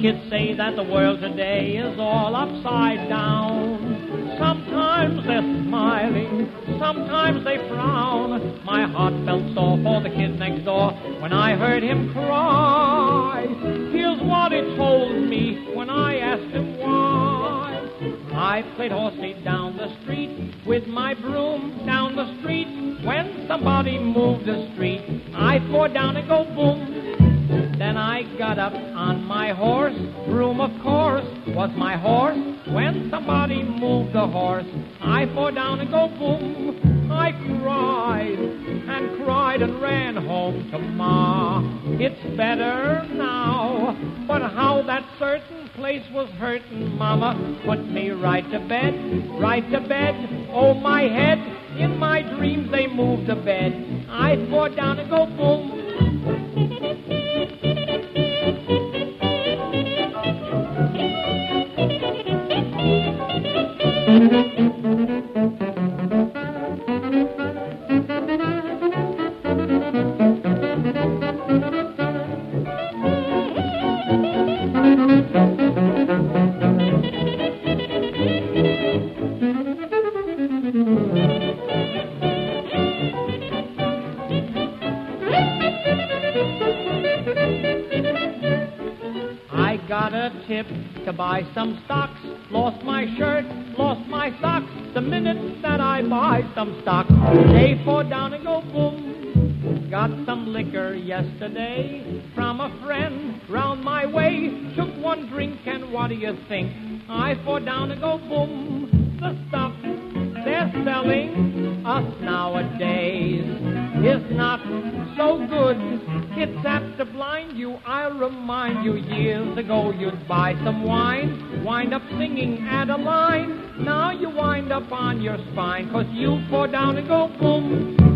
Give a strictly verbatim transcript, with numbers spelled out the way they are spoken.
Kids say that the world today is all upside down. Sometimes they're smiling, sometimes they frown. My heart felt sore for the kid next door when I heard him cry. Here's what it told me when I asked him why. I played horsey down the street with my broom down the street. When somebody moved the street, I thought down and go boom. Then I got up on my horse, broom of course was my horse. When somebody moved the horse, I thought down and go boom. I cried and cried and ran home to Ma. It's better now, but how that certain place was hurting, Mama put me right to bed, right to bed. Oh, my head, in my dreams they moved the bed. I thought down and go boom. I got a tip to buy some stocks, lost my shirt, lost my socks. The minute that I buy some stocks, they fall down and go boom. Got some liquor yesterday from a friend round my way. Took one drink and what do you think? I fall down and go boom. The stuff they're selling us nowadays is not so good. It's apt to blind you. I'll remind you, years ago you'd buy some wine, wind up singing Adeline. Now you wind up on your spine, 'cause you fall down and go boom.